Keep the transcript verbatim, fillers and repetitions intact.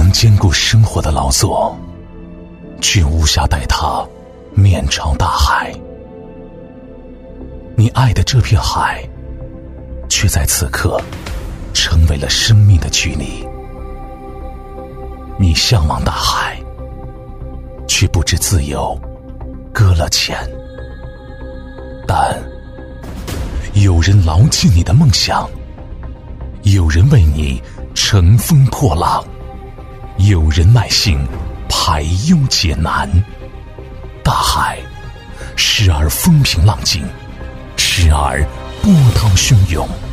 将兼顾生活的劳作，却无暇带它面朝大海。你爱的这片海，却在此刻成为了生命的距离。你向往大海，却不知自由搁了浅。但有人牢记你的梦想，有人为你乘风破浪，有人耐心排忧解难。大海时而风平浪静，时而波涛汹涌。